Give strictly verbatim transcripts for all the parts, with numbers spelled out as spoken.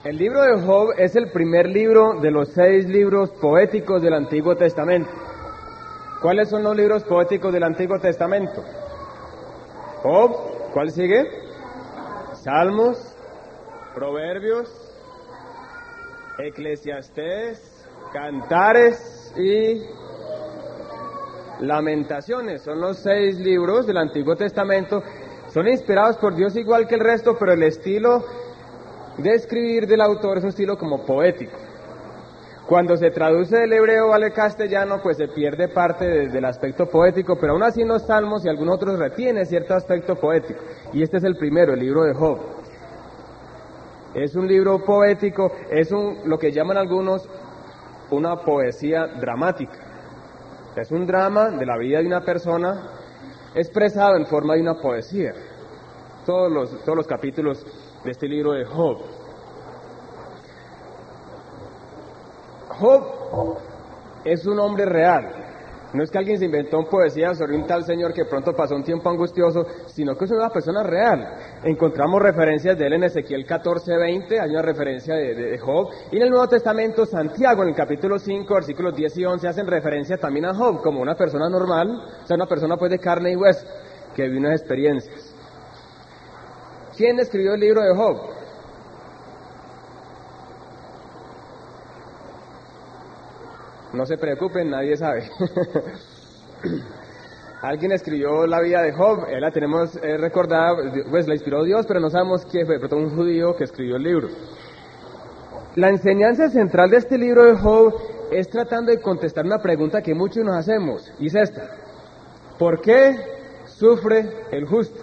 El libro de Job es el primer libro de los seis libros poéticos del Antiguo Testamento. ¿Cuáles son los libros poéticos del Antiguo Testamento? Job, ¿cuál sigue? Salmos, Proverbios, Eclesiastés, Cantares y Lamentaciones. Son los seis libros del Antiguo Testamento. Son inspirados por Dios igual que el resto, pero el estilo de escribir del autor es un estilo como poético. Cuando se traduce del hebreo al castellano, pues se pierde parte de, del aspecto poético, pero aún así en los salmos y algunos otros retiene cierto aspecto poético. Y este es el primero, el libro de Job. Es un libro poético, es un, lo que llaman algunos una poesía dramática. Es un drama de la vida de una persona expresado en forma de una poesía. Todos los, todos los capítulos de este libro de Job. Job es un hombre real. No es que alguien se inventó una poesía sobre un tal señor que pronto pasó un tiempo angustioso, sino que es una persona real. Encontramos referencias de él en Ezequiel catorce veinte, hay una referencia de, de, de Job, y en el Nuevo Testamento, Santiago, en el capítulo cinco, versículos diez y once, hacen referencia también a Job como una persona normal, o sea, una persona pues de carne y hueso, que vivió unas experiencias. ¿Quién escribió el libro de Job? No se preocupen, nadie sabe. Alguien escribió la vida de Job, él la tenemos eh, recordada, pues la inspiró Dios, pero no sabemos quién fue, pero un judío que escribió el libro. La enseñanza central de este libro de Job es tratando de contestar una pregunta que muchos nos hacemos, y es esta: ¿por qué sufre el justo?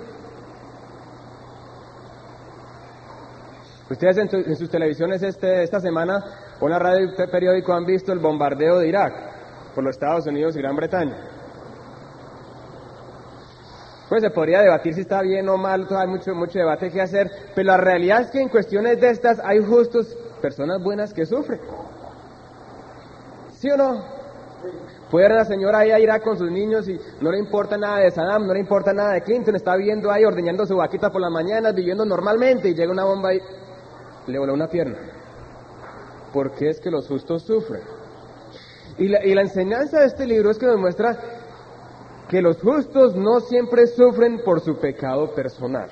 Ustedes en, tu, en sus televisiones este, esta semana o en la radio y periódico han visto el bombardeo de Irak por los Estados Unidos y Gran Bretaña. Pues se podría debatir si está bien o mal, hay mucho, mucho debate que hacer, pero la realidad es que en cuestiones de estas hay justos, personas buenas que sufren. ¿Sí o no? Puede ir la señora ahí a Irak con sus niños y no le importa nada de Saddam, no le importa nada de Clinton, está viviendo ahí ordeñando su vaquita por las mañanas, viviendo normalmente, y llega una bomba y le voló una pierna. ¿Por qué es que los justos sufren? Y la, y la enseñanza de este libro es que nos muestra que los justos no siempre sufren por su pecado personal.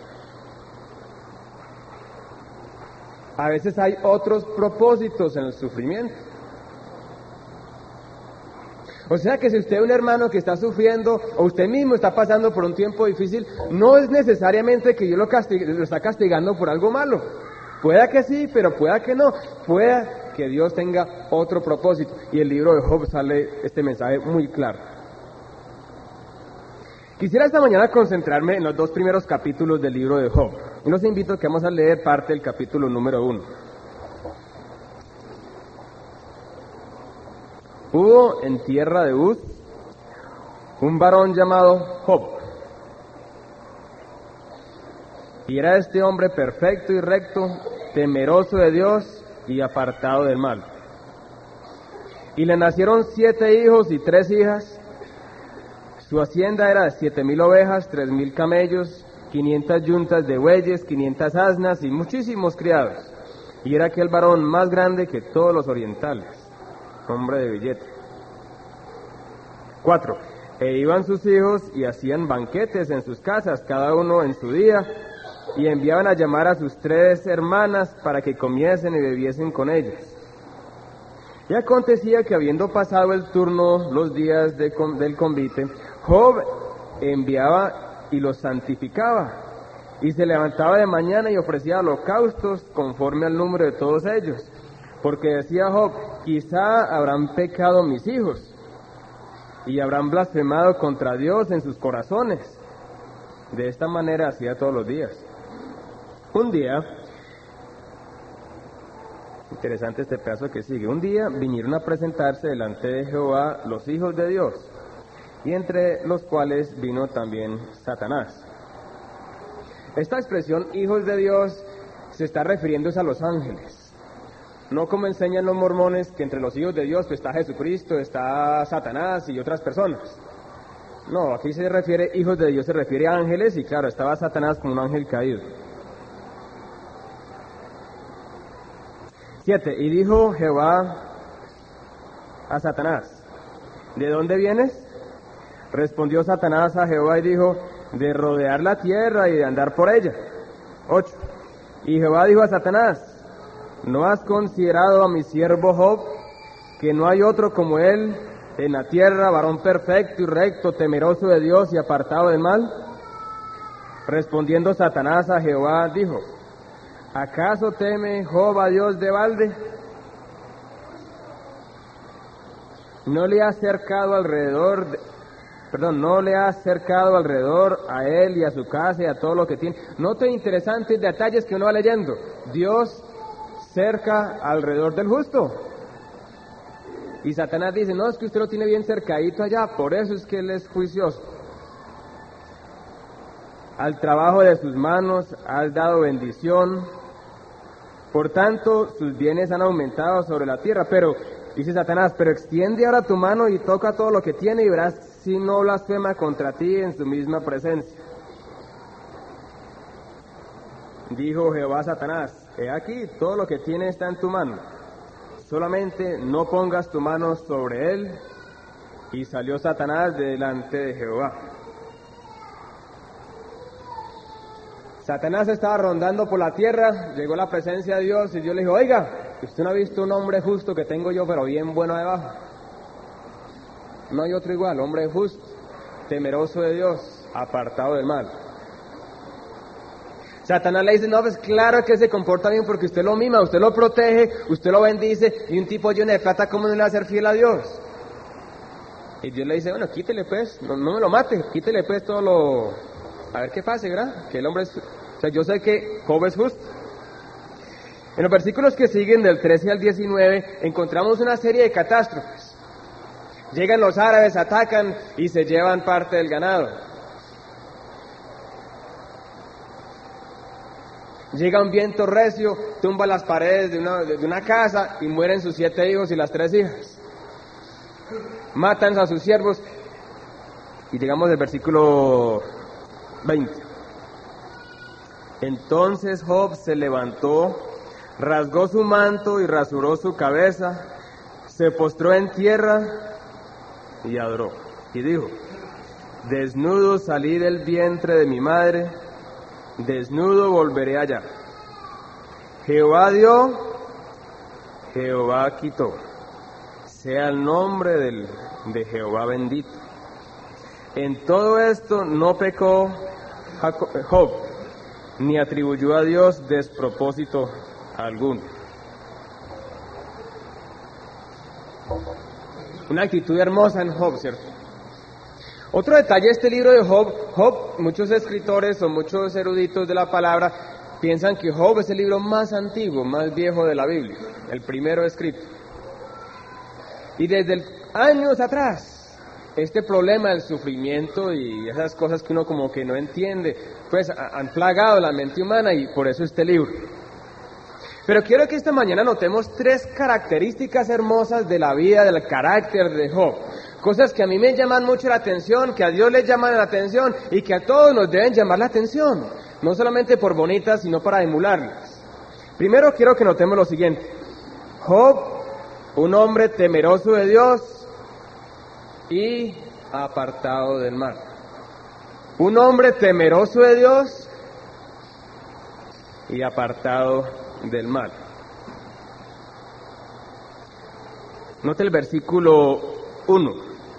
A veces hay otros propósitos en el sufrimiento. O sea que si usted es un hermano que está sufriendo, o usted mismo está pasando por un tiempo difícil, no es necesariamente que Dios lo, castigue, lo está castigando por algo malo. Pueda que sí, pero pueda que no. Pueda que Dios tenga otro propósito. Y el libro de Job sale este mensaje muy claro. Quisiera esta mañana concentrarme en los dos primeros capítulos del libro de Job. Y los invito a que vamos a leer parte del capítulo número uno. Hubo en tierra de Uz un varón llamado Job. Y era este hombre perfecto y recto, temeroso de Dios y apartado del mal. Y le nacieron siete hijos y tres hijas. Su hacienda era de siete mil ovejas, tres mil camellos, quinientas yuntas de bueyes, quinientas asnas y muchísimos criados. Y era aquel varón más grande que todos los orientales, hombre de billete. Cuatro. E iban sus hijos y hacían banquetes en sus casas, cada uno en su día, y enviaban a llamar a sus tres hermanas para que comiesen y bebiesen con ellas. Y acontecía que habiendo pasado el turno los días de, del convite, Job enviaba y los santificaba, y se levantaba de mañana y ofrecía holocaustos conforme al número de todos ellos, porque decía Job: quizá habrán pecado mis hijos, y habrán blasfemado contra Dios en sus corazones. De esta manera hacía todos los días. Un día, interesante este pedazo que sigue, un día vinieron a presentarse delante de Jehová los hijos de Dios, y entre los cuales vino también Satanás. Esta expresión, hijos de Dios, se está refiriendo a los ángeles. No como enseñan los mormones, que entre los hijos de Dios pues, está Jesucristo, está Satanás y otras personas. No, aquí se refiere, hijos de Dios, se refiere a ángeles, y claro, estaba Satanás como un ángel caído. Siete. Y dijo Jehová a Satanás, ¿de dónde vienes? Respondió Satanás a Jehová y dijo, de rodear la tierra y de andar por ella. Ocho. Y Jehová dijo a Satanás, ¿no has considerado a mi siervo Job, que no hay otro como él en la tierra, varón perfecto y recto, temeroso de Dios y apartado del mal? Respondiendo Satanás a Jehová, dijo, ¿acaso teme Job a Dios de balde? ¿No le ha cercado alrededor, de, perdón, no le ha cercado alrededor a él y a su casa y a todo lo que tiene? Note interesantes detalles que uno va leyendo. Dios cerca alrededor del justo. Y Satanás dice, no, es que usted lo tiene bien cercadito allá, por eso es que él es juicioso. Al trabajo de sus manos has dado bendición, por tanto sus bienes han aumentado sobre la tierra. Pero, dice Satanás, pero extiende ahora tu mano y toca todo lo que tiene y verás si no blasfema contra ti en su misma presencia. Dijo Jehová a Satanás, he aquí, todo lo que tiene está en tu mano, solamente no pongas tu mano sobre él. Y salió Satanás delante de Jehová. Satanás estaba rondando por la tierra, llegó a la presencia de Dios y Dios le dijo, oiga, usted no ha visto un hombre justo que tengo yo, pero bien bueno debajo. No hay otro igual, hombre justo, temeroso de Dios, apartado del mal. Satanás le dice, no, pues claro que se comporta bien porque usted lo mima, usted lo protege, usted lo bendice, y un tipo lleno de plata, ¿cómo no le va a ser fiel a Dios? Y Dios le dice, bueno, quítele pues, no, no me lo mate, quítele pues todo lo... A ver qué pase, ¿verdad? Que el hombre es... O sea, yo sé que Job es justo. En los versículos que siguen, del trece al diecinueve, encontramos una serie de catástrofes. Llegan los árabes, atacan y se llevan parte del ganado. Llega un viento recio, tumba las paredes de una, de una casa y mueren sus siete hijos y las tres hijas. Matan a sus siervos. Y llegamos al versículo veinte. Entonces Job se levantó, rasgó su manto y rasuró su cabeza, se postró en tierra y adoró. Y dijo, desnudo salí del vientre de mi madre, desnudo volveré allá. Jehová dio, Jehová quitó. Sea el nombre del, de Jehová bendito. En todo esto no pecó Job, ni atribuyó a Dios despropósito alguno. Una actitud hermosa en Job, ¿cierto? Otro detalle de este libro de Job, Job, muchos escritores o muchos eruditos de la palabra piensan que Job es el libro más antiguo, más viejo de la Biblia, el primero escrito. Y desde años atrás, este problema del sufrimiento y esas cosas que uno como que no entiende, pues han plagado la mente humana y por eso este libro. Pero quiero que esta mañana notemos tres características hermosas de la vida, del carácter de Job. Cosas que a mí me llaman mucho la atención, que a Dios le llaman la atención y que a todos nos deben llamar la atención. No solamente por bonitas, sino para emularlas. Primero quiero que notemos lo siguiente. Job, un hombre temeroso de Dios y apartado del mal. Un hombre temeroso de Dios y apartado del mal. Note el versículo uno.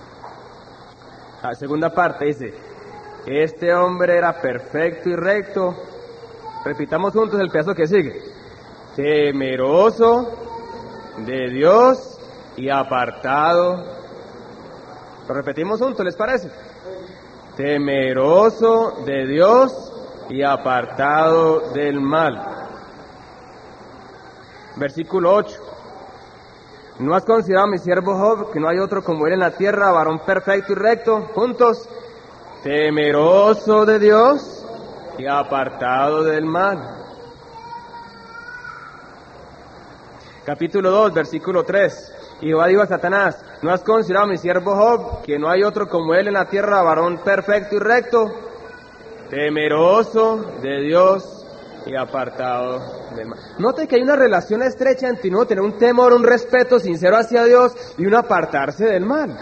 La segunda parte dice, este hombre era perfecto y recto. Repitamos juntos el pedazo que sigue. Temeroso de Dios y apartado. Lo repetimos juntos, ¿les parece? Temeroso de Dios y apartado del mal. Versículo ocho. ¿No has considerado a mi siervo Job, que no hay otro como él en la tierra, varón perfecto y recto? Juntos. Temeroso de Dios y apartado del mal. Capítulo dos, versículo tres. Y Jehová dijo a Satanás, ¿no has considerado a mi siervo Job, que no hay otro como él en la tierra, varón perfecto y recto? Temeroso de Dios y apartado del mal. Note que hay una relación estrecha entre uno tener un temor, un respeto sincero hacia Dios y uno apartarse del mal.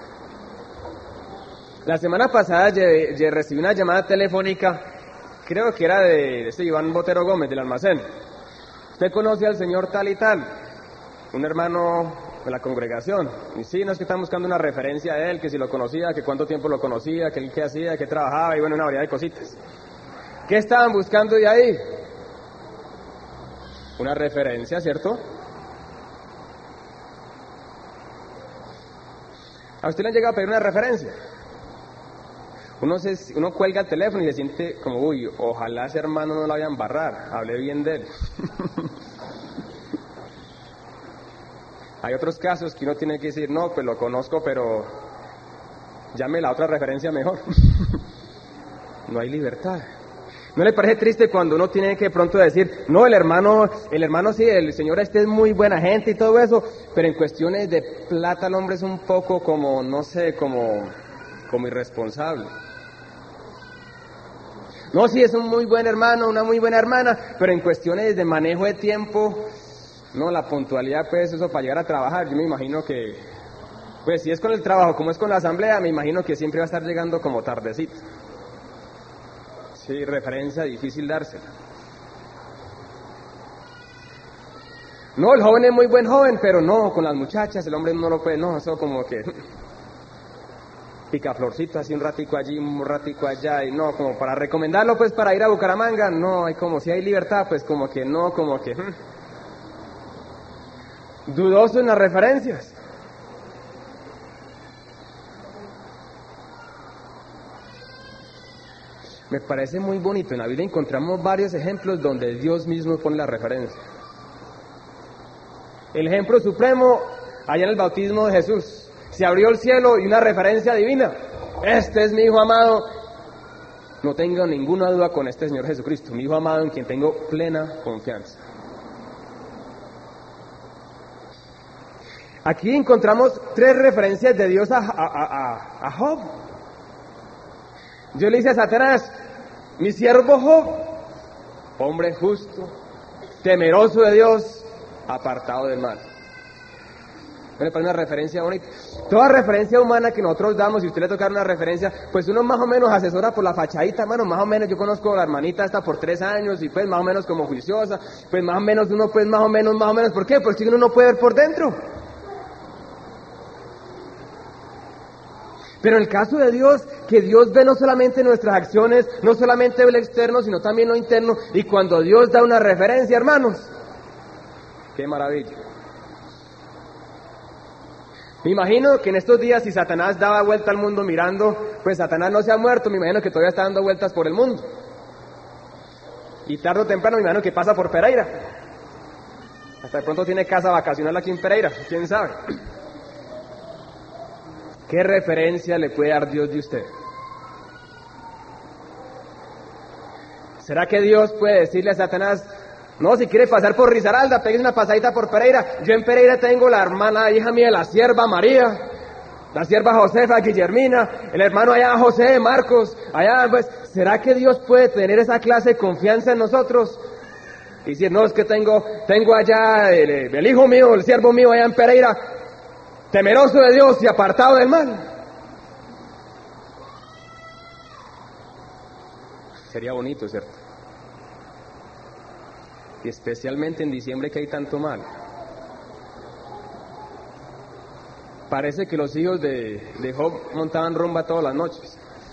La semana pasada ye, ye recibí una llamada telefónica, creo que era de este Iván Botero Gómez, del almacén. ¿Usted conoce al señor tal y tal? Un hermano de la congregación. Y sí, no es que están buscando una referencia a él, que si lo conocía, que cuánto tiempo lo conocía, que él qué hacía, que trabajaba, y bueno, una variedad de cositas. ¿Qué estaban buscando de ahí? Una referencia, ¿cierto? ¿A usted le han llegado a pedir una referencia? Uno, se, uno cuelga el teléfono y se siente como, uy, ojalá ese hermano no lo vaya a embarrar, hablé bien de él. Hay otros casos que uno tiene que decir, no, pues lo conozco, pero llame la otra referencia mejor. No hay libertad. ¿No le parece triste cuando uno tiene que pronto decir, no, el hermano, el hermano sí, el señor este es muy buena gente y todo eso, pero en cuestiones de plata el hombre es un poco como, no sé, como, como irresponsable? No, sí, es un muy buen hermano, una muy buena hermana, pero en cuestiones de manejo de tiempo, no, la puntualidad, pues eso para llegar a trabajar, yo me imagino que, pues si es con el trabajo, como es con la asamblea, me imagino que siempre va a estar llegando como tardecito. Sí, referencia difícil dársela. No, el joven es muy buen joven, pero no, con las muchachas el hombre no lo puede, no, eso como que picaflorcito, así un ratico allí, un ratico allá, y no, como para recomendarlo, pues para ir a Bucaramanga, no, hay como si hay libertad, pues como que no, como que hmm. Dudoso en las referencias. Me parece muy bonito, en la Biblia encontramos varios ejemplos donde Dios mismo pone la referencia. El ejemplo supremo, allá en el bautismo de Jesús. Se abrió el cielo y una referencia divina. Este es mi Hijo amado. No tengo ninguna duda con este Señor Jesucristo, mi Hijo amado en quien tengo plena confianza. Aquí encontramos tres referencias de Dios a, a, a, a Job. Dios le dice a Satanás, mi siervo Job, hombre justo, temeroso de Dios, apartado del mal. Me parece una referencia bonita. Toda referencia humana que nosotros damos, si usted le toca una referencia, pues uno más o menos asesora por la fachadita, hermano, más o menos, yo conozco a la hermanita esta por tres años, y pues más o menos como juiciosa, pues más o menos uno pues más o menos, más o menos, ¿por qué? Porque uno no puede ver por dentro. Pero en el caso de Dios, que Dios ve no solamente nuestras acciones, no solamente ve lo externo, sino también lo interno, y cuando Dios da una referencia, hermanos, ¡qué maravilla! Me imagino que en estos días, si Satanás daba vuelta al mundo mirando, pues Satanás no se ha muerto, me imagino que todavía está dando vueltas por el mundo. Y tarde o temprano me imagino que pasa por Pereira. Hasta de pronto tiene casa vacacional aquí en Pereira, quién sabe. ¿Qué referencia le puede dar Dios de usted? ¿Será que Dios puede decirle a Satanás, no, si quiere pasar por Risaralda, pegue una pasadita por Pereira? Yo en Pereira tengo la hermana, hija mía, la sierva María, la sierva Josefa, Guillermina, el hermano allá José, Marcos, allá, pues, ¿será que Dios puede tener esa clase de confianza en nosotros? Y decir, no, es que tengo, tengo allá el, el hijo mío, el siervo mío allá en Pereira, temeroso de Dios y apartado del mal. Sería bonito, ¿cierto? Y especialmente en diciembre que hay tanto mal. Parece que los hijos de, de Job montaban rumba todas las noches.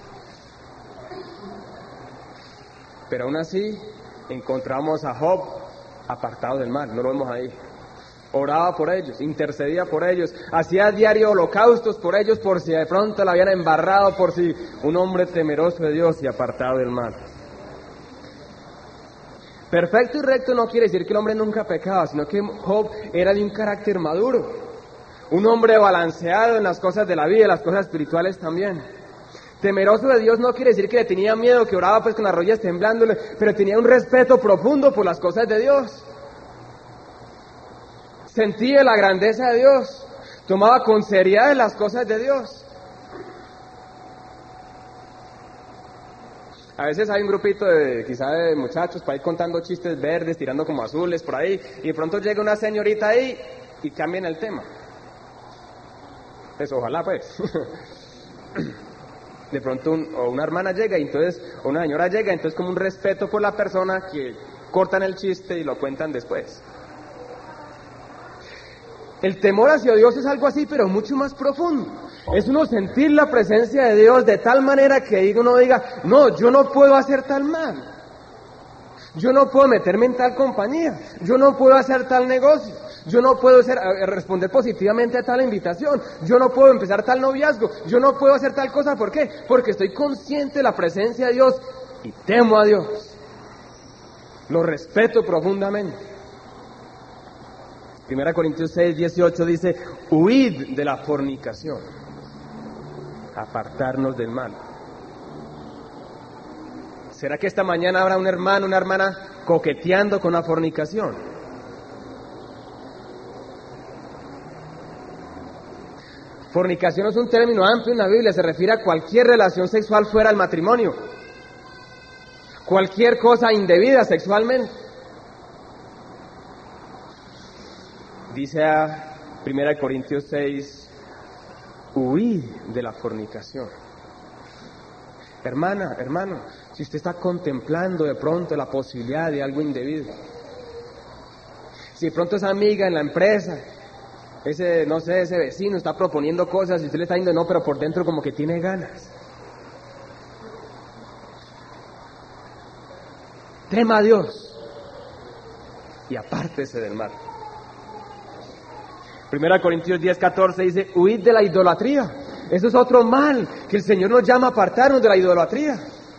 Pero aún así encontramos a Job apartado del mal, no lo vemos ahí. Oraba por ellos, intercedía por ellos, hacía diario holocaustos por ellos por si de pronto la habían embarrado, por si un hombre temeroso de Dios y apartado del mal. Perfecto y recto no quiere decir que el hombre nunca pecaba, sino que Job era de un carácter maduro, un hombre balanceado en las cosas de la vida y las cosas espirituales también. Temeroso de Dios no quiere decir que le tenía miedo, que oraba pues con las rodillas temblándole, pero tenía un respeto profundo por las cosas de Dios. Sentía la grandeza de Dios, tomaba con seriedad las cosas de Dios. A veces hay un grupito de, quizá de muchachos para ir contando chistes verdes, tirando como azules por ahí, y de pronto llega una señorita ahí y cambian el tema. Pues ojalá pues. De pronto un, o una hermana llega y entonces, o una señora llega, entonces como un respeto por la persona que cortan el chiste y lo cuentan después. El temor hacia Dios es algo así, pero mucho más profundo. Es uno sentir la presencia de Dios de tal manera que uno diga, no, yo no puedo hacer tal mal. Yo no puedo meterme en tal compañía. Yo no puedo hacer tal negocio. Yo no puedo hacer, responder positivamente a tal invitación. Yo no puedo empezar tal noviazgo. Yo no puedo hacer tal cosa. ¿Por qué? Porque estoy consciente de la presencia de Dios y temo a Dios. Lo respeto profundamente. Primera Corintios seis, dieciocho dice, huid de la fornicación, apartarnos del mal. ¿Será que esta mañana habrá un hermano, una hermana coqueteando con la fornicación? Fornicación es un término amplio en la Biblia, se refiere a cualquier relación sexual fuera del matrimonio, cualquier cosa indebida sexualmente. Dice a Primera Corintios seis, huid de la fornicación. Hermana, hermano, si usted está contemplando de pronto la posibilidad de algo indebido, si de pronto esa amiga en la empresa, ese, no sé, ese vecino está proponiendo cosas y usted le está diciendo no, pero por dentro como que tiene ganas, tema a Dios y apártese del mal. Primera Corintios diez, catorce dice, huid de la idolatría. Eso es otro mal, que el Señor nos llama a apartarnos de la idolatría.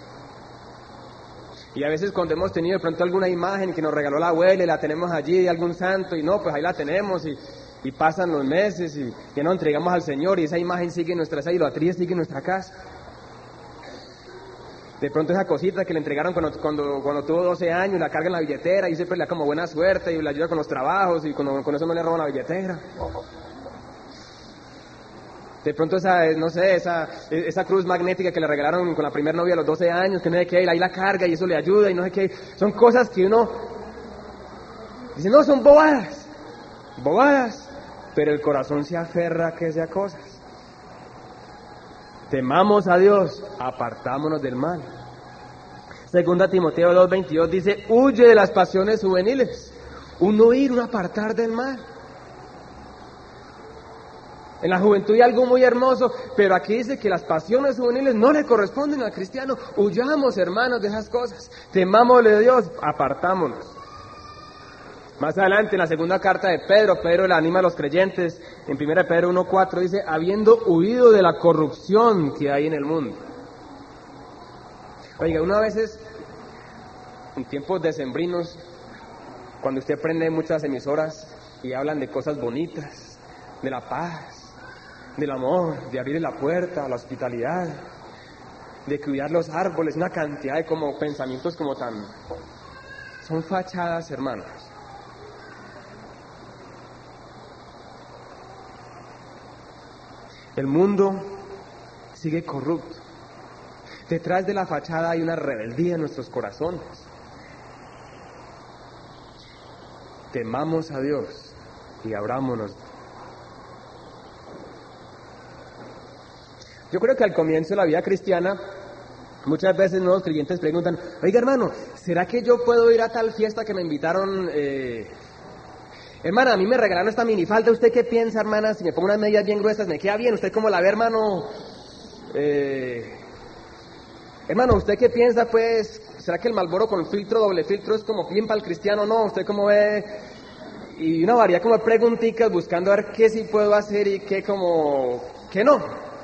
Y a veces cuando hemos tenido de pronto alguna imagen que nos regaló la abuela y la tenemos allí de algún santo, y no, pues ahí la tenemos, y, y pasan los meses, y ya nos entregamos al Señor, y esa imagen sigue en nuestra, esa idolatría sigue en nuestra casa. De pronto esa cosita que le entregaron cuando, cuando, cuando tuvo doce años, la carga en la billetera, y siempre le da como buena suerte, y le ayuda con los trabajos, y con, con eso no le roban la billetera. De pronto esa, no sé, esa, esa cruz magnética que le regalaron con la primer novia a los doce años, que no sé qué, y ahí la carga, y eso le ayuda, y no sé qué. Son cosas que uno dice, no, son bobadas, bobadas, pero el corazón se aferra a que sea cosas. Temamos a Dios, apartámonos del mal. Segunda Timoteo dos, veintidós dice, huye de las pasiones juveniles. Un huir, un apartar del mal. En la juventud hay algo muy hermoso, pero aquí dice que las pasiones juveniles no le corresponden al cristiano. Huyamos, hermanos, de esas cosas. Temámosle a Dios, apartámonos. Más adelante, en la segunda carta de Pedro, Pedro le anima a los creyentes, en primera Pedro uno, cuatro, dice, habiendo huido de la corrupción que hay en el mundo. Oiga, uno a veces, en tiempos decembrinos, cuando usted prende muchas emisoras y hablan de cosas bonitas, de la paz, del amor, de abrir la puerta, la hospitalidad, de cuidar los árboles, una cantidad de como pensamientos como tan... son fachadas, hermanos. El mundo sigue corrupto. Detrás de la fachada hay una rebeldía en nuestros corazones. Temamos a Dios y abrámonos. Yo creo que al comienzo de la vida cristiana, muchas veces nuevos creyentes preguntan, oiga hermano, ¿será que yo puedo ir a tal fiesta que me invitaron? Eh... Hermana, a mí me regalaron esta minifalda, ¿usted qué piensa, hermana? Si me pongo unas medias bien gruesas, ¿me queda bien? ¿Usted cómo la ve, hermano? Eh... Hermano, ¿usted qué piensa, pues? ¿Será que el Marlboro con filtro, doble filtro, es como bien para el cristiano? No, ¿usted cómo ve? Y una variedad como de preguntitas buscando a ver qué sí puedo hacer y qué como... qué no.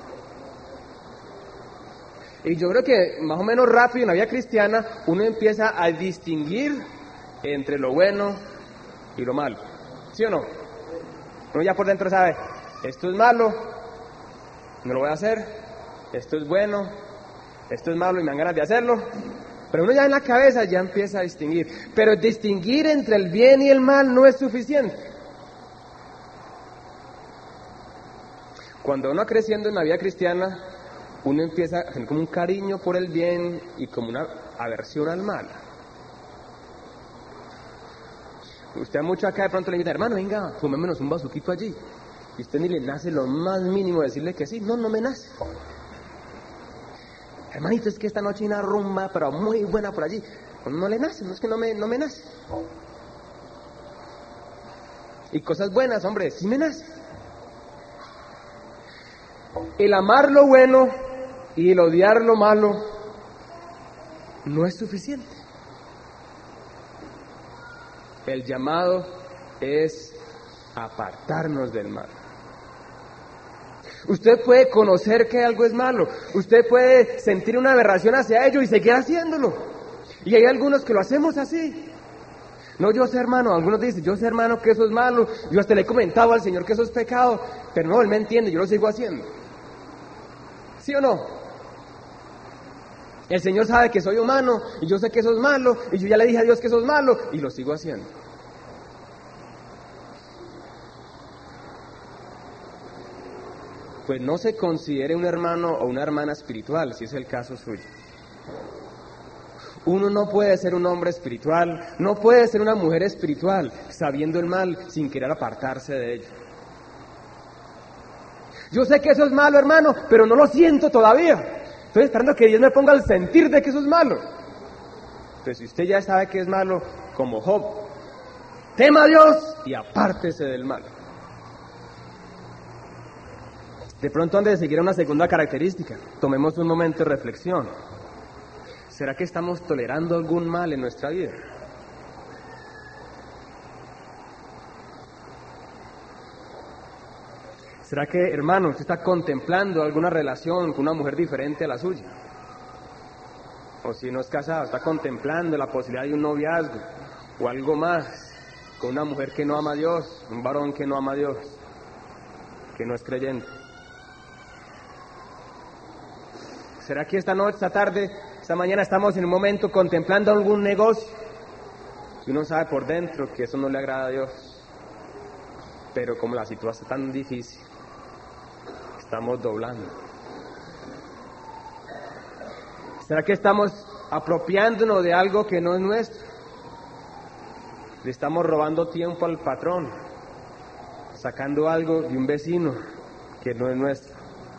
Y yo creo que más o menos rápido en la vida cristiana uno empieza a distinguir entre lo bueno y lo malo. ¿Sí o no? Uno ya por dentro sabe, esto es malo, no lo voy a hacer, esto es bueno, esto es malo y me dan ganas de hacerlo. Pero uno ya en la cabeza ya empieza a distinguir. Pero distinguir entre el bien y el mal no es suficiente. Cuando uno va creciendo en la vida cristiana, uno empieza a tener como un cariño por el bien y como una aversión al mal. Usted a mucho acá de pronto le invita, hermano, venga, fumémonos un bazuquito allí. Y usted ni le nace lo más mínimo decirle que sí. No, no me nace. Hermanito, es que esta noche hay una rumba, pero muy buena por allí. Pues no le nace, no es que no me, no me nace. Y cosas buenas, hombre, sí me nace. El amar lo bueno y el odiar lo malo no es suficiente. El llamado es apartarnos del mal. Usted puede conocer que algo es malo, usted puede sentir una aberración hacia ello y seguir haciéndolo. Y hay algunos que lo hacemos así. No, yo sé, hermano, algunos dicen, yo sé, hermano, que eso es malo, yo hasta le he comentado al Señor que eso es pecado, pero no, Él me entiende, yo lo sigo haciendo. ¿Sí o no? El Señor sabe que soy humano, y yo sé que eso es malo, y yo ya le dije a Dios que eso es malo, y lo sigo haciendo. Pues no se considere un hermano o una hermana espiritual, si es el caso suyo. Uno no puede ser un hombre espiritual, no puede ser una mujer espiritual, sabiendo el mal, sin querer apartarse de ello. Yo sé que eso es malo, hermano, pero no lo siento todavía. Estoy esperando que Dios me ponga al sentir de que eso es malo. Pues si usted ya sabe que es malo, como Job, tema a Dios y apártese del mal. De pronto, antes de seguir a una segunda característica, tomemos un momento de reflexión. ¿Será que estamos tolerando algún mal en nuestra vida? ¿Será que, hermano, usted está contemplando alguna relación con una mujer diferente a la suya? O si no es casado, está contemplando la posibilidad de un noviazgo o algo más con una mujer que no ama a Dios, un varón que no ama a Dios, que no es creyente. ¿Será que esta noche, esta tarde, esta mañana estamos en un momento contemplando algún negocio y uno sabe por dentro que eso no le agrada a Dios? Pero como la situación es tan difícil, estamos doblando. ¿Será que estamos apropiándonos de algo que no es nuestro? Le estamos robando tiempo al patrón, sacando algo de un vecino que no es nuestro.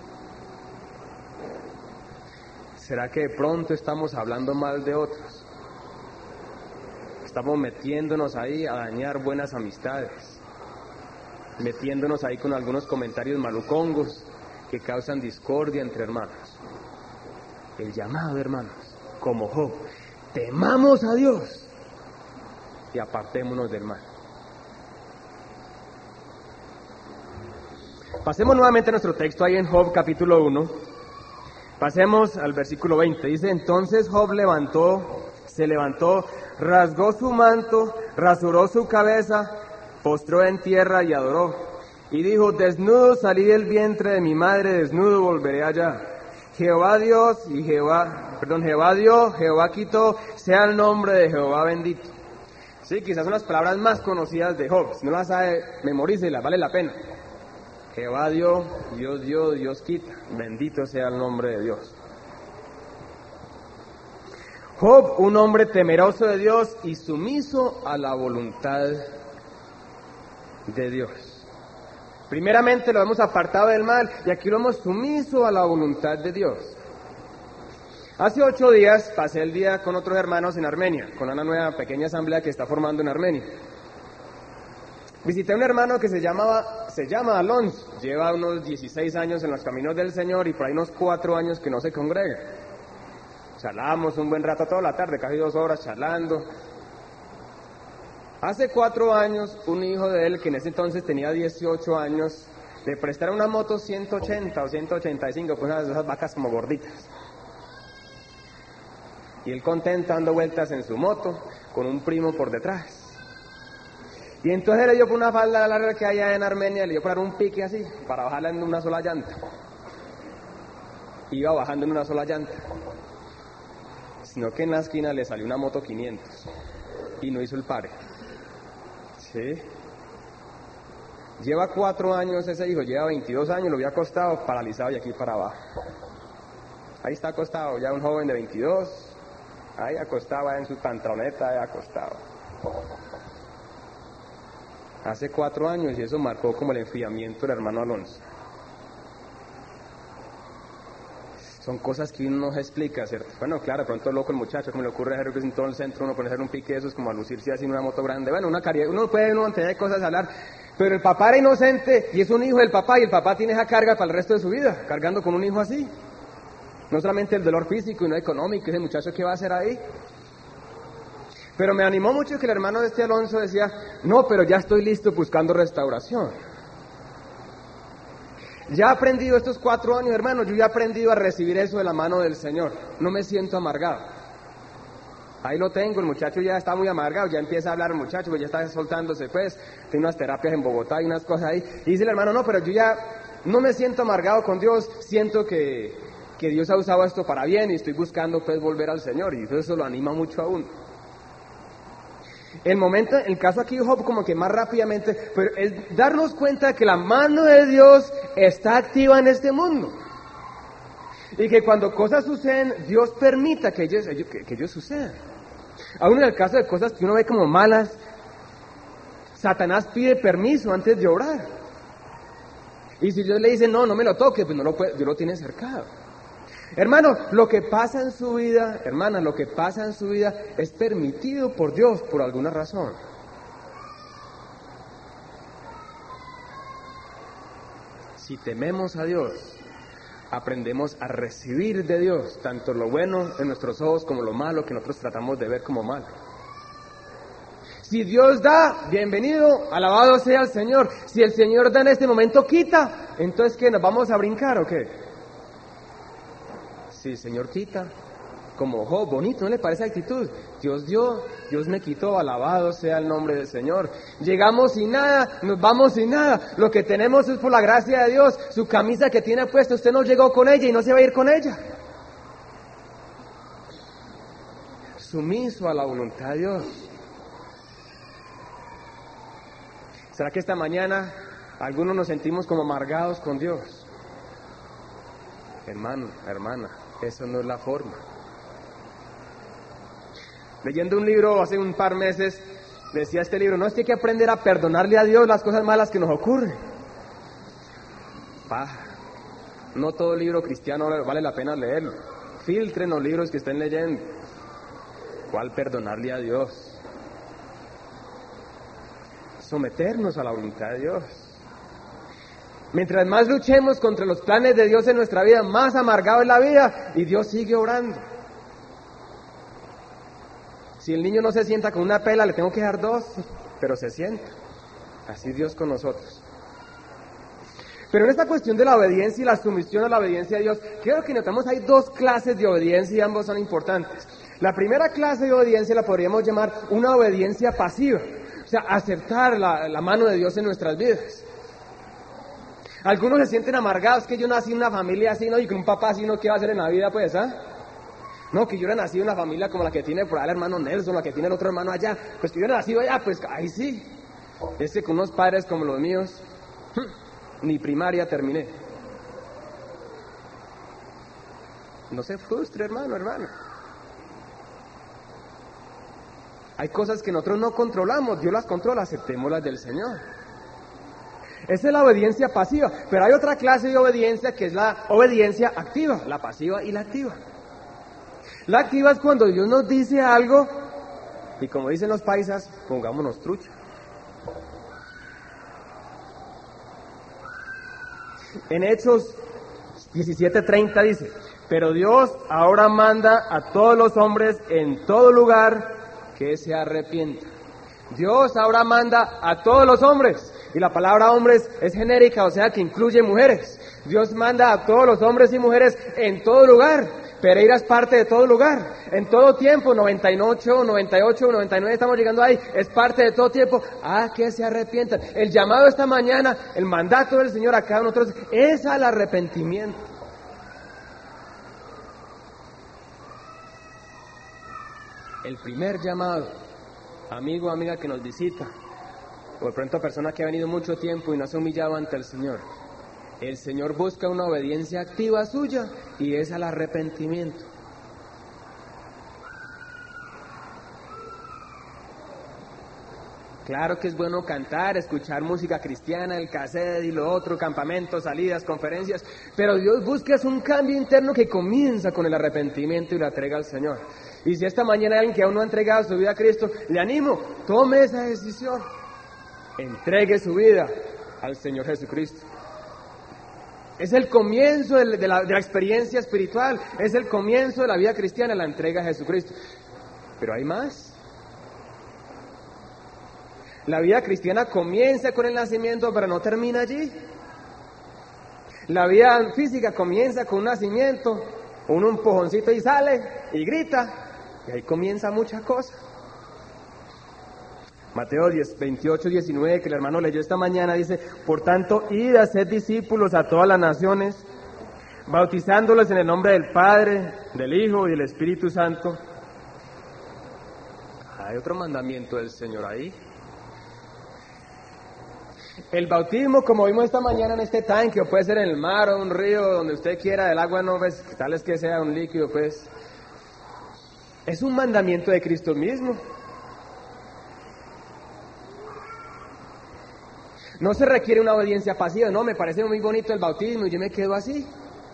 ¿Será que de pronto estamos hablando mal de otros? Estamos metiéndonos ahí a dañar buenas amistades, metiéndonos ahí con algunos comentarios malucongos que causan discordia entre hermanos. El llamado, hermanos, como Job, temamos a Dios y apartémonos del mal. Pasemos nuevamente a nuestro texto ahí en Job capítulo uno. Pasemos al versículo veinte. Dice, entonces Job levantó, se levantó, rasgó su manto, rasuró su cabeza, postró en tierra y adoró. Y dijo, desnudo salí del vientre de mi madre, desnudo volveré allá. Jehová Dios y Jehová, perdón, Jehová dio, Jehová quitó, sea el nombre de Jehová bendito. Sí, quizás son las palabras más conocidas de Job. Si no las sabe, memorícelas, vale la pena. Jehová dio, Dios dio, Dios quita. Bendito sea el nombre de Dios. Job, un hombre temeroso de Dios y sumiso a la voluntad de Dios. Primeramente lo hemos apartado del mal y aquí lo hemos sumiso a la voluntad de Dios. Hace ocho días pasé el día con otros hermanos en Armenia, con una nueva pequeña asamblea que está formando en Armenia. Visité a un hermano que se llamaba, se llama Alonso, lleva unos dieciséis años en los caminos del Señor y por ahí unos cuatro años que no se congrega. Charlamos un buen rato toda la tarde, casi dos horas charlando. Hace cuatro años, un hijo de él, que en ese entonces tenía dieciocho años, le prestaron una moto ciento ochenta o ciento ochenta y cinco, pues unas de esas vacas como gorditas. Y él contento dando vueltas en su moto, con un primo por detrás. Y entonces le dio por una falda larga que hay allá en Armenia, le dio por dar un pique así, para bajarla en una sola llanta. Iba bajando en una sola llanta. Sino que en la esquina le salió una moto quinientos y no hizo el pare. ¿Sí? Lleva cuatro años ese hijo, lleva veintidós años, lo había acostado, paralizado y aquí para abajo. Ahí está acostado, ya un joven de veintidós, ahí acostado en su pantroneta, ahí acostado. Hace cuatro años, y eso marcó como el enfriamiento del hermano Alonso. Son cosas que uno no se explica, ¿cierto? Bueno, claro, de pronto loco el muchacho, como le ocurre a que en todo el centro uno puede hacer un pique de esos, como a lucirse así en una moto grande. Bueno, una caridad, uno puede uno tener cosas a hablar, pero el papá era inocente y es un hijo del papá, y el papá tiene esa carga para el resto de su vida, cargando con un hijo así. No solamente el dolor físico y no económico, ese muchacho, ¿qué va a hacer ahí? Pero me animó mucho que el hermano de este Alonso decía, no, pero ya estoy listo buscando restauración. Ya he aprendido estos cuatro años, hermano, yo ya he aprendido a recibir eso de la mano del Señor. No me siento amargado. Ahí lo tengo, el muchacho ya está muy amargado, ya empieza a hablar el muchacho, pues ya está soltándose, pues, tiene unas terapias en Bogotá y unas cosas ahí. Y dice el hermano, no, pero yo ya no me siento amargado con Dios, siento que, que Dios ha usado esto para bien y estoy buscando, pues, volver al Señor, y eso lo anima mucho a uno. El momento, el caso aquí de Job, como que más rápidamente, pero es darnos cuenta de que la mano de Dios está activa en este mundo. Y que cuando cosas suceden, Dios permita que ellos, que, que ellos sucedan. Aún en el caso de cosas que uno ve como malas, Satanás pide permiso antes de obrar. Y si Dios le dice, no, no me lo toque, pues no lo puede, Dios lo tiene cercado. Hermano, lo que pasa en su vida, hermana, lo que pasa en su vida es permitido por Dios por alguna razón. Si tememos a Dios, aprendemos a recibir de Dios tanto lo bueno en nuestros ojos como lo malo que nosotros tratamos de ver como malo. Si Dios da, bienvenido, alabado sea el Señor. Si el Señor da en este momento, quita, entonces ¿qué? ¿Nos vamos a brincar o qué? Si el Señor quita, como Job, bonito, ¿no le parece actitud? Dios dio, Dios me quitó, alabado sea el nombre del Señor. Llegamos sin nada, nos vamos sin nada. Lo que tenemos es por la gracia de Dios. Su camisa que tiene puesta, usted no llegó con ella y no se va a ir con ella. Sumiso a la voluntad de Dios. ¿Será que esta mañana algunos nos sentimos como amargados con Dios? Hermano, hermana, eso no es la forma. Leyendo un libro hace un par meses, decía este libro, no es que hay que aprender a perdonarle a Dios las cosas malas que nos ocurren. Paja. No todo libro cristiano vale la pena leerlo. Filtren los libros que estén leyendo. ¿Cuál perdonarle a Dios? Someternos a la voluntad de Dios. Mientras más luchemos contra los planes de Dios en nuestra vida, más amargado es la vida y Dios sigue obrando. Si el niño no se sienta con una pela, le tengo que dar dos, pero se sienta. Así Dios con nosotros. Pero en esta cuestión de la obediencia y la sumisión a la obediencia a Dios, creo que notamos hay dos clases de obediencia y ambos son importantes. La primera clase de obediencia la podríamos llamar una obediencia pasiva, o sea, aceptar la, la mano de Dios en nuestras vidas. Algunos se sienten amargados, que yo nací en una familia así, ¿no? Y con un papá así, ¿no? ¿Qué va a hacer en la vida, pues, ah? No, que yo era nacido en una familia como la que tiene por ahí el hermano Nelson, la que tiene el otro hermano allá. Pues que yo era nacido allá, pues, ahí sí. Ese con unos padres como los míos, ni primaria terminé. No se frustre, hermano, hermana. Hay cosas que nosotros no controlamos, Dios las controla, aceptémoslas del Señor. Esa es la obediencia pasiva, pero hay otra clase de obediencia que es la obediencia activa, la pasiva y la activa. La activa es cuando Dios nos dice algo y como dicen los paisas, pongámonos trucha. En Hechos diecisiete treinta dice, pero Dios ahora manda a todos los hombres en todo lugar que se arrepientan. Dios ahora manda a todos los hombres, y la palabra hombres es genérica, o sea que incluye mujeres. Dios manda a todos los hombres y mujeres en todo lugar. Pereira es parte de todo lugar, en todo tiempo, noventa y ocho, noventa y ocho, noventa y nueve, estamos llegando ahí, es parte de todo tiempo, a que se arrepientan. El llamado esta mañana, el mandato del Señor a cada uno de nosotros es al arrepentimiento. El primer llamado, amigo o amiga que nos visita, o de pronto persona que ha venido mucho tiempo y no se ha humillado ante el Señor, El Señor busca una obediencia activa suya y es al arrepentimiento. Claro que es bueno cantar, escuchar música cristiana, el cassette y lo otro, campamentos, salidas, conferencias, pero Dios busca un cambio interno que comienza con el arrepentimiento y la entrega al Señor. Y si esta mañana hay alguien que aún no ha entregado su vida a Cristo, le animo, tome esa decisión, entregue su vida al Señor Jesucristo. Es el comienzo de la, de la experiencia espiritual, es el comienzo de la vida cristiana, la entrega a Jesucristo. Pero hay más. La vida cristiana comienza con el nacimiento, pero no termina allí. La vida física comienza con un nacimiento, uno un empujoncito y sale y grita, y ahí comienza muchas cosas. Mateo diez, veintiocho, diecinueve, que el hermano leyó esta mañana, dice: por tanto, id a ser discípulos a todas las naciones, bautizándolos en el nombre del Padre, del Hijo y del Espíritu Santo. Hay otro mandamiento del Señor ahí. El bautismo, como vimos esta mañana en este tanque, o puede ser en el mar o un río, donde usted quiera, el agua no, pues, tal es que sea un líquido, pues, es un mandamiento de Cristo mismo. No se requiere una obediencia pasiva, no, me parece muy bonito el bautismo y yo me quedo así.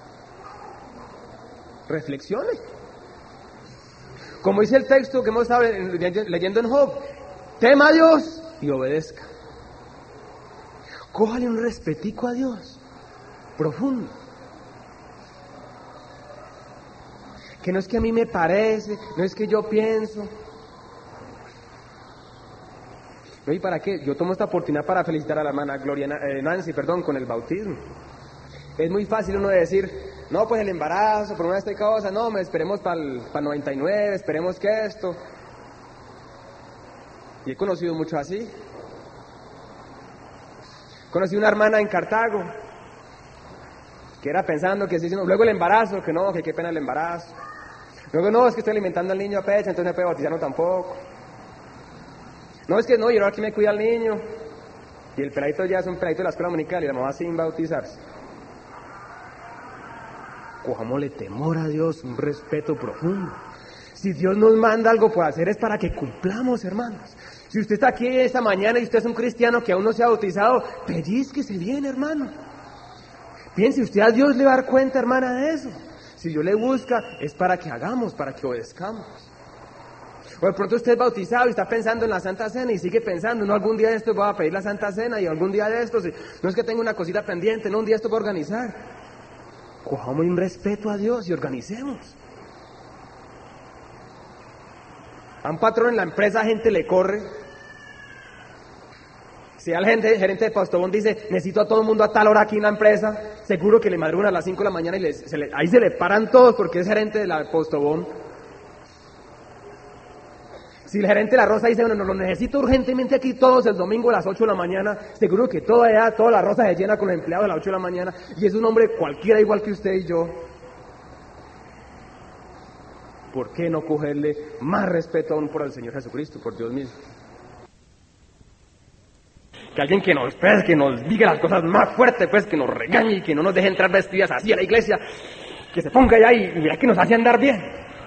Reflexione. Como dice el texto que hemos estado leyendo en Job, tema a Dios y obedezca. Cójale un respetico a Dios, profundo. Que no es que a mí me parece, no es que yo pienso. ¿No? ¿Y para qué? Yo tomo esta oportunidad para felicitar a la hermana Gloria, eh, Nancy, perdón, con el bautismo. Es muy fácil uno decir, no, pues el embarazo, por una de estas cosas, no, me esperemos para el noventa y nueve, esperemos que esto. Y he conocido mucho así. Conocí una hermana en Cartago que era pensando que sí, no, luego el embarazo, que no, que qué pena el embarazo. Luego no, es que estoy alimentando al niño a pecho, entonces no puedo bautizarlo tampoco. No, es que no, yo aquí me cuida al niño. Y el peladito ya es un peladito de la escuela dominical y la mamá sin bautizarse. Cojámosle temor a Dios, un respeto profundo. Si Dios nos manda algo por hacer es para que cumplamos, hermanos. Si usted está aquí esta mañana y usted es un cristiano que aún no se ha bautizado, pellizquese bien, hermano. Piense, usted a Dios le va a dar cuenta, hermana, de eso. Si Dios le busca, es para que hagamos, para que obedezcamos. O de pronto usted es bautizado y está pensando en la Santa Cena y sigue pensando, no, algún día de estos voy a pedir la Santa Cena y algún día de estos, no es que tenga una cosita pendiente, no, un día esto voy a organizar. Cojamos un respeto a Dios y organicemos. A un patrón en la empresa, gente le corre. Si el gerente, gerente de Postobón dice, necesito a todo el mundo a tal hora aquí en la empresa, seguro que le madrugan a las cinco de la mañana y les, se le, ahí se le paran todos porque es gerente de la Postobón. Si el gerente de la Rosa dice, bueno, no, lo necesito urgentemente aquí todos el domingo a las ocho de la mañana, seguro que toda, allá, toda la Rosa se llena con los empleados a las ocho de la mañana y es un hombre cualquiera igual que usted y yo. ¿Por qué no cogerle más respeto aún por el Señor Jesucristo, por Dios mismo? Que alguien que nos, pues, que nos diga las cosas más fuertes, pues, que nos regañe y que no nos deje entrar vestidas así a la iglesia, que se ponga allá y mira que nos hace andar bien.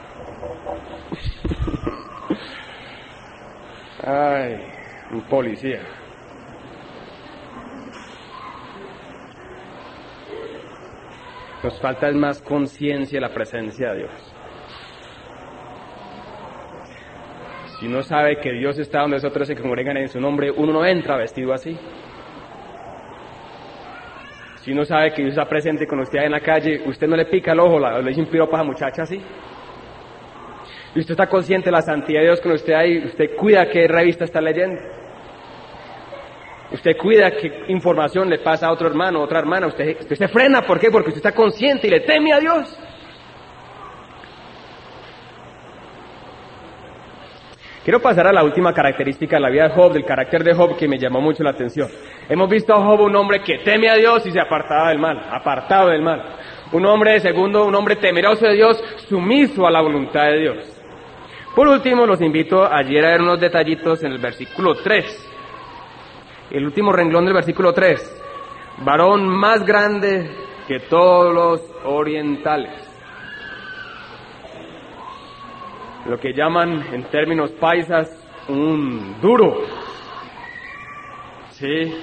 Ay, un policía. Nos falta es más conciencia de la presencia de Dios. Si uno sabe que Dios está donde nosotros se congregan en su nombre, uno no entra vestido así. Si uno sabe que Dios está presente con usted en la calle, usted no le pica el ojo, le dice un piropo a esa muchacha así. Y usted está consciente de la santidad de Dios con usted ahí, usted cuida qué revista está leyendo. Usted cuida qué información le pasa a otro hermano, a otra hermana. Usted, usted se frena, ¿por qué? Porque usted está consciente y le teme a Dios. Quiero pasar a la última característica de la vida de Job, del carácter de Job, que me llamó mucho la atención. Hemos visto a Job un hombre que teme a Dios y se apartaba del mal, apartado del mal. Un hombre, segundo, un hombre temeroso de Dios, sumiso a la voluntad de Dios. Por último, los invito ayer a ver unos detallitos en el versículo tres. El último renglón del versículo tres. varón más grande que todos los orientales. Lo que llaman en términos paisas un duro. Sí.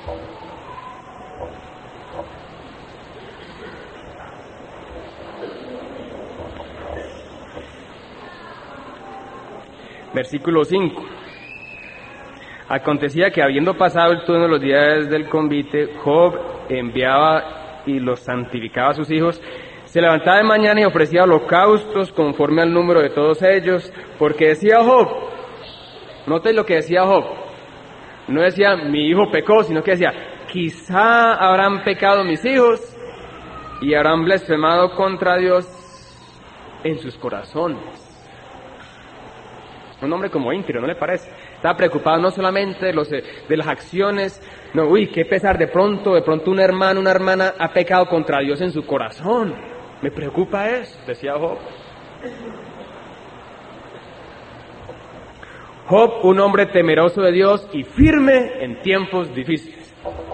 Versículo cinco. Acontecía que habiendo pasado el turno de los días del convite, Job enviaba y los santificaba a sus hijos. Se levantaba de mañana y ofrecía holocaustos conforme al número de todos ellos, porque decía Job, noten lo que decía Job, no decía mi hijo pecó, sino que decía, quizá habrán pecado mis hijos y habrán blasfemado contra Dios en sus corazones. Un hombre como íntegro, ¿no le parece? Estaba preocupado no solamente de, los, de las acciones, no, uy, qué pesar, de pronto, de pronto un hermano, una hermana ha pecado contra Dios en su corazón. Me preocupa eso, decía Job. Job, un hombre temeroso de Dios y firme en tiempos difíciles.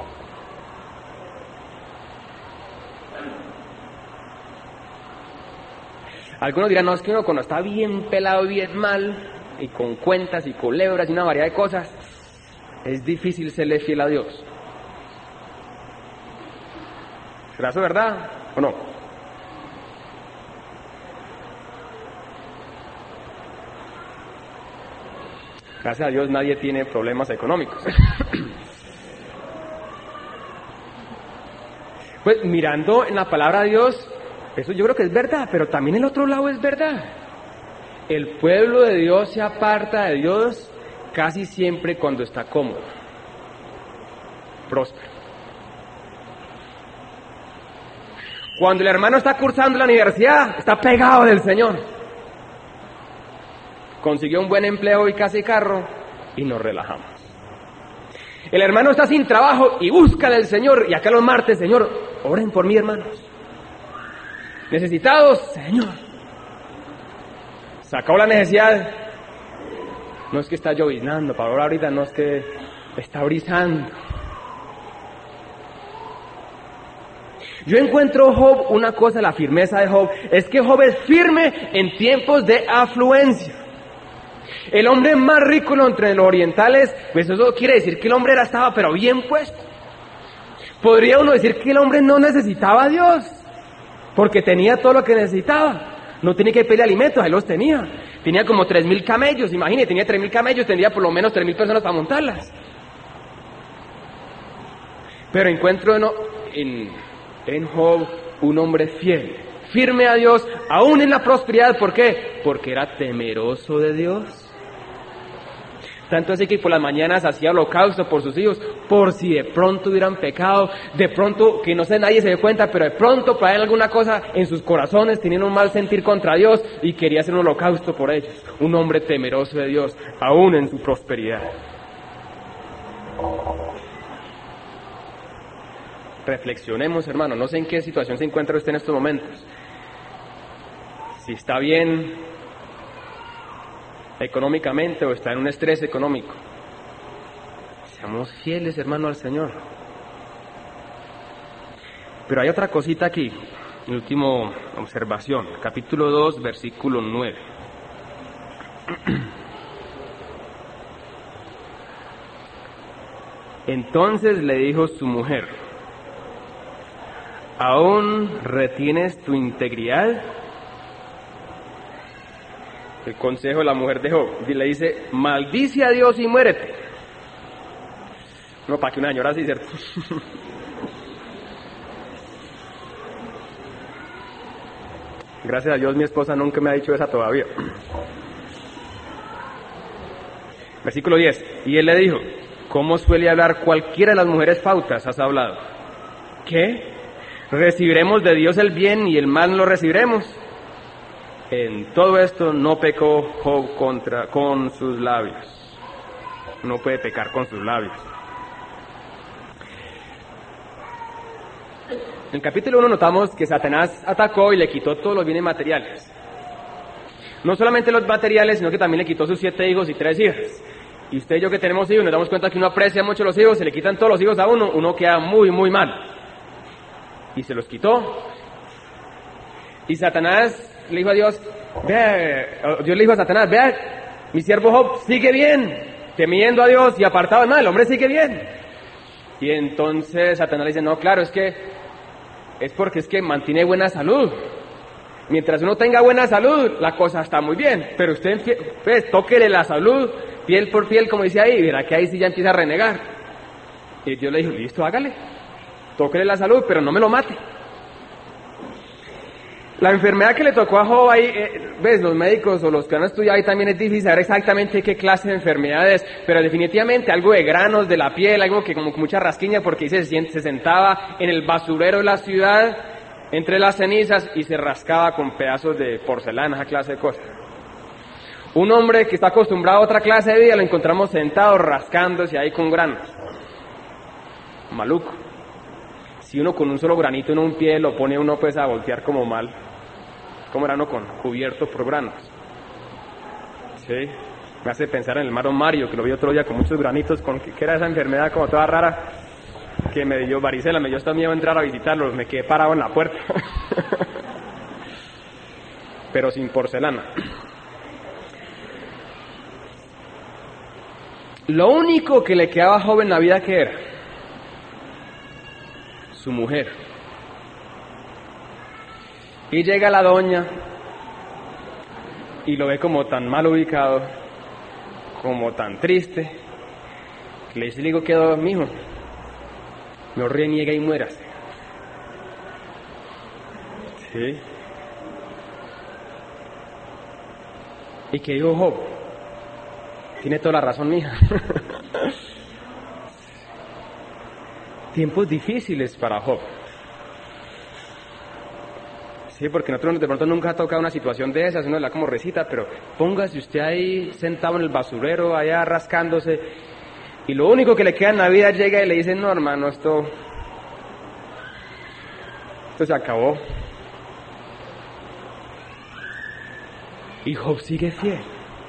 Algunos dirán, no, es que uno cuando está bien pelado y bien mal, y con cuentas y culebras y una variedad de cosas, es difícil serle fiel a Dios. ¿Será eso verdad o no? Gracias a Dios nadie tiene problemas económicos. Pues mirando en la palabra de Dios, eso yo creo que es verdad, pero también el otro lado es verdad. El pueblo de Dios se aparta de Dios casi siempre cuando está cómodo, próspero. Cuando el hermano está cursando la universidad, está pegado del Señor. Consiguió un buen empleo y casi carro y nos relajamos. El hermano está sin trabajo y busca del Señor, y acá los martes, Señor, oren por mí, hermanos. Necesitados, Señor. Sacó la necesidad. No es que está lloviznando, para ahora ahorita no es que está brisando. Yo encuentro Job una cosa, la firmeza de Job, es que Job es firme en tiempos de afluencia. El hombre más rico entre los orientales, pues eso quiere decir que el hombre era, estaba pero bien puesto. Podría uno decir que el hombre no necesitaba a Dios, porque tenía todo lo que necesitaba. No tenía que pedir alimentos, ahí los tenía. Tenía como tres mil camellos, imagínate, tenía tres mil camellos, tendría por lo menos tres mil personas para montarlas. Pero encuentro en, en, en Job un hombre fiel, firme a Dios, aún en la prosperidad. ¿Por qué? Porque era temeroso de Dios. Tanto así que por las mañanas hacía holocausto por sus hijos, por si de pronto hubieran pecado, de pronto, que no sé, nadie se dé cuenta, pero de pronto para él alguna cosa en sus corazones, tenían un mal sentir contra Dios y quería hacer un holocausto por ellos. Un hombre temeroso de Dios, aún en su prosperidad. Reflexionemos, hermano, no sé en qué situación se encuentra usted en estos momentos. Si está bien económicamente o está en un estrés económico. Seamos fieles, hermano, al Señor. Pero hay otra cosita aquí, última observación, capítulo dos, versículo nueve. Entonces le dijo su mujer, ¿aún retienes tu integridad? El consejo de la mujer de Job, le dice, maldice a Dios y muérete. No, para que una señora así, ¿cierto? Gracias a Dios mi esposa nunca me ha dicho esa todavía. Versículo diez, y él le dijo, ¿cómo suele hablar cualquiera de las mujeres fautas has hablado? ¿Qué? ¿Recibiremos de Dios el bien y el mal no lo recibiremos? En todo esto no pecó Job contra, con sus labios. No puede pecar con sus labios. En el capítulo uno notamos que Satanás atacó y le quitó todos los bienes materiales. No solamente los materiales, sino que también le quitó sus siete hijos y tres hijas. y usted y yo que tenemos hijos, nos damos cuenta que uno aprecia mucho los hijos, se le quitan todos los hijos a uno, uno queda muy, muy mal. Y se los quitó. Y Satanás le dijo a Dios, vea, Dios le dijo a Satanás, vea, mi siervo Job sigue bien, temiendo a Dios y apartado del mal, el hombre sigue bien. Y entonces Satanás le dice, no, claro, es que, es porque es que mantiene buena salud. Mientras uno tenga buena salud, la cosa está muy bien, pero usted, pues, tóquele la salud, piel por piel, como dice ahí, y verá que ahí sí ya empieza a renegar. Y Dios le dijo, listo, hágale, tóquele la salud, pero no me lo mate. La enfermedad que le tocó a Job ahí, eh, ves, los médicos o los que han estudiado ahí también es difícil saber exactamente qué clase de enfermedad es, pero definitivamente algo de granos de la piel, algo que como mucha rasquiña, porque dice se, se sentaba en el basurero de la ciudad, entre las cenizas, y se rascaba con pedazos de porcelana, esa clase de cosas. Un hombre que está acostumbrado a otra clase de vida, lo encontramos sentado rascándose ahí con granos. Maluco. Si uno con un solo granito en un pie lo pone uno pues a voltear como mal, como era uno con cubierto por granos. Sí, me hace pensar en el hermano Mario, que lo vi otro día con muchos granitos, con que era esa enfermedad como toda rara, que me dio varicela, me dio hasta miedo entrar a visitarlo, me quedé parado en la puerta. Pero sin porcelana. Lo único que le quedaba a Job en la vida, ¿qué era? Su mujer. Y llega la doña y lo ve como tan mal ubicado, como tan triste, que le dice, le digo, ¿qué, mijo? No reniega y muérase. ¿Sí? ¿Y qué dijo Job? Tiene toda la razón, mija. Tiempos difíciles para Job. Sí, porque nosotros de pronto nunca ha tocado una situación de esas, uno la como recita, pero póngase usted ahí sentado en el basurero, allá rascándose, y lo único que le queda en la vida llega y le dice, no hermano, esto, esto se acabó. Y Job sigue fiel.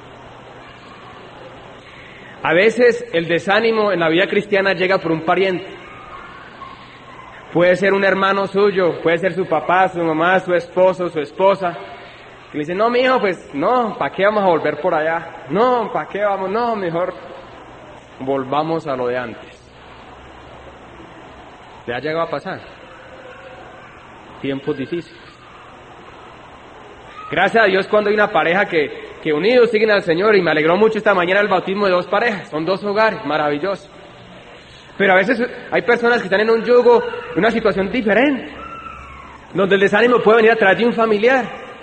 A veces el desánimo en la vida cristiana llega por un pariente. Puede ser un hermano suyo, puede ser su papá, su mamá, su esposo, su esposa, que le dice, no, mijo, pues, no, ¿para qué vamos a volver por allá? No, ¿para qué vamos? No, mejor volvamos a lo de antes. ¿Le ha llegado a pasar? Tiempos difíciles. Gracias a Dios cuando hay una pareja que, que unidos siguen al Señor, y me alegró mucho esta mañana el bautismo de dos parejas, son dos hogares, maravilloso. Pero a veces hay personas que están en un yugo, en una situación diferente, donde el desánimo puede venir a través de un familiar.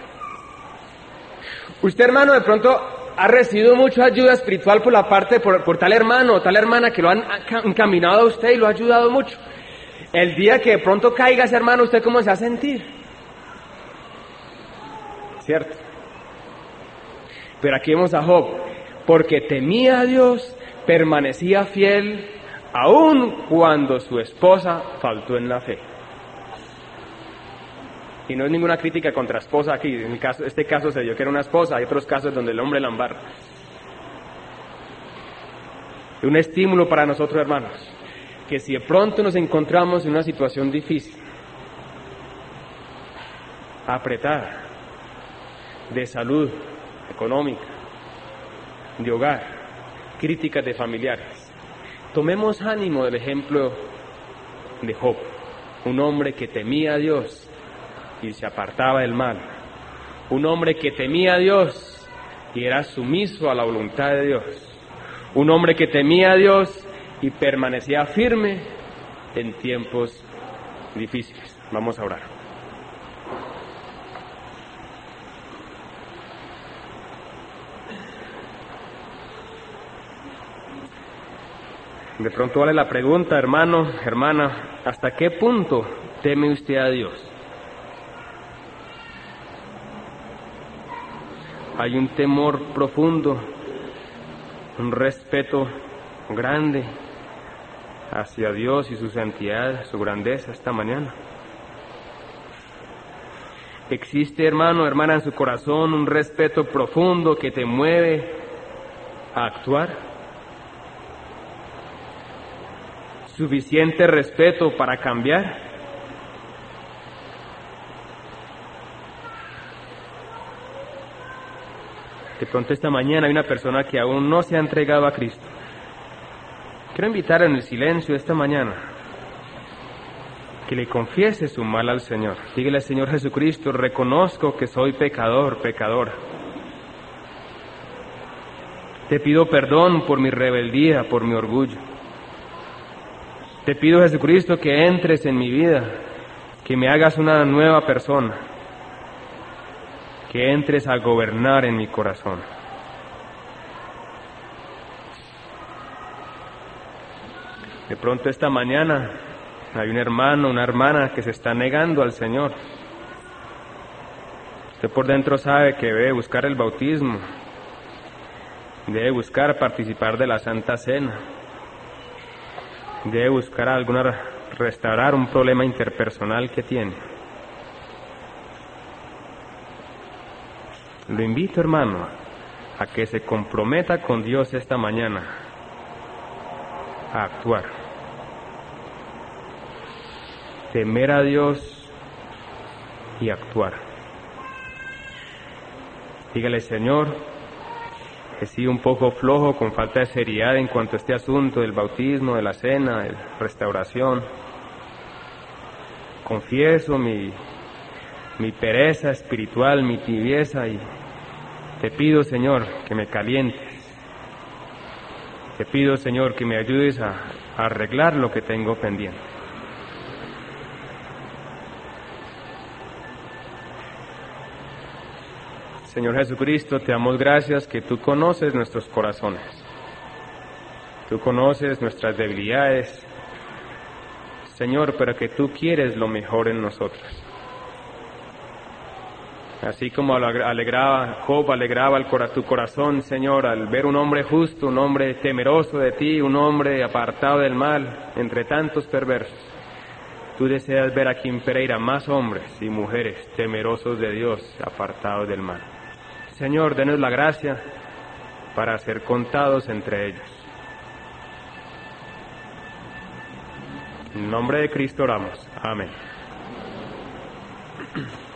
Usted, hermano, de pronto ha recibido mucha ayuda espiritual por la parte, por, por tal hermano o tal hermana que lo han encaminado a usted y lo ha ayudado mucho. El día que de pronto caiga ese hermano, ¿usted cómo se va a sentir? ¿Cierto? Pero aquí vemos a Job, porque temía a Dios, permanecía fiel, aun cuando su esposa faltó en la fe. Y no es ninguna crítica contra esposa aquí, en el caso, este caso se dio que era una esposa, hay otros casos donde el hombre la embarra. Un estímulo para nosotros, hermanos, que si de pronto nos encontramos en una situación difícil, apretada, de salud económica, de hogar, críticas de familiares, tomemos ánimo del ejemplo de Job, un hombre que temía a Dios y se apartaba del mal, un hombre que temía a Dios y era sumiso a la voluntad de Dios, un hombre que temía a Dios y permanecía firme en tiempos difíciles. Vamos a orar. De pronto vale la pregunta, hermano, hermana, ¿hasta qué punto teme usted a Dios? Hay un temor profundo, un respeto grande hacia Dios y su santidad, su grandeza esta mañana. ¿Existe, hermano, hermana, en su corazón un respeto profundo que te mueve a actuar? suficiente respeto para cambiar? De pronto esta mañana hay una persona que aún no se ha entregado a Cristo. Quiero invitar en el silencio esta mañana que le confiese su mal al Señor. Dígale: Señor Jesucristo, reconozco que soy pecador, pecadora. Te pido perdón por mi rebeldía, por mi orgullo. Te pido, Jesucristo, que entres en mi vida, que me hagas una nueva persona, que entres a gobernar en mi corazón. De pronto esta mañana hay un hermano, una hermana que se está negando al Señor. Usted por dentro sabe que debe buscar el bautismo, debe buscar participar de la Santa Cena, debe buscar alguna, restaurar un problema interpersonal que tiene. Lo invito, hermano, a que se comprometa con Dios esta mañana a actuar. Temer a Dios y actuar. Dígale: Señor, he sido un poco flojo, con falta de seriedad en cuanto a este asunto del bautismo, de la cena, de la restauración. Confieso mi, mi pereza espiritual, mi tibieza, y te pido, Señor, que me calientes. Te pido, Señor, que me ayudes a, a arreglar lo que tengo pendiente. Señor Jesucristo, te damos gracias que tú conoces nuestros corazones. Tú conoces nuestras debilidades, Señor, pero que tú quieres lo mejor en nosotros. Así como alegraba, Job alegraba el cora, tu corazón, Señor, al ver un hombre justo, un hombre temeroso de ti, un hombre apartado del mal, entre tantos perversos. Tú deseas ver aquí en Pereira más hombres y mujeres temerosos de Dios, apartados del mal. Señor, denos la gracia para ser contados entre ellos. En nombre de Cristo oramos. Amén.